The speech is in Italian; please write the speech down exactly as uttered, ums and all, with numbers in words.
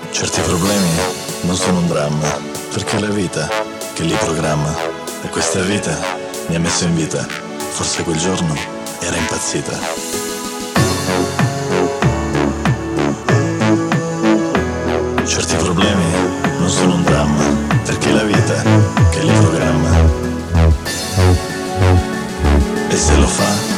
Certi problemi non sono un dramma, perché è la vita che li programma. E questa vita mi ha messo in vita, forse quel giorno era impazzita. Certi problemi non sono un dramma, perché è la vita che li programma. E se lo fa